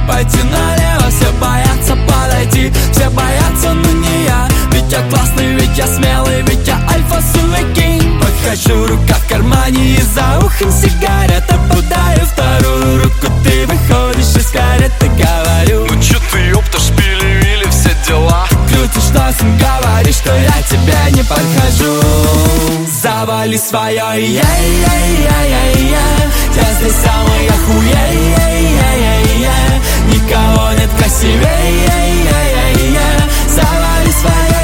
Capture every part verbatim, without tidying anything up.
пойти налево. Все боятся подойти, все боятся, но не я. Ведь я классный, ведь я смелый, ведь я альфа-сувекинь. Подхожу, рука в кармане и за ухом сигарета. Подаю вторую руку, ты выходишь из кареты. Говорю: ну чё ты, ёпта, шпили или все дела? Крутишь носом, говоришь, что я тебе не подхожу. Завали свое, е-е-е-е-е. Я здесь самый охуей, никого нет красивее, завали свое,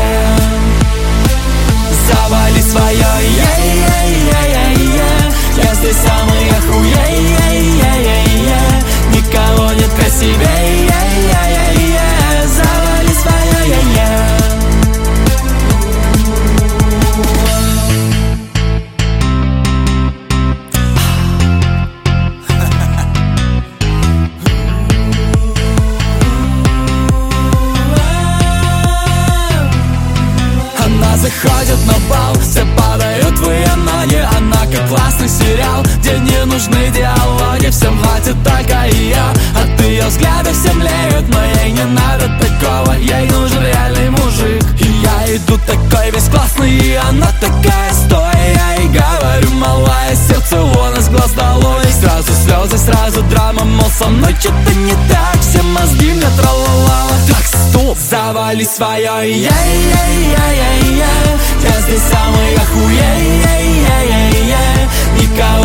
завали свое, я здесь самый охуей, никого нет красивее, завали свое, заходит на бал, все падают в ее ноги. Она как классный сериал, где не нужны диалоги. Всем хватит только ее, от ее взгляда все млеют. Но ей не надо такого, ей нужен реальный мужик. И я иду такой весь классный, и она такая стоя. Я ей говорю: малая, сердце вон из глаз долой. Сразу слезы, сразу драма, мол, со мной что-то не так. Все мозги мне тралала. Так, стоп, завали свое, е-е-е-е-е. Я здесь самый охуей, никого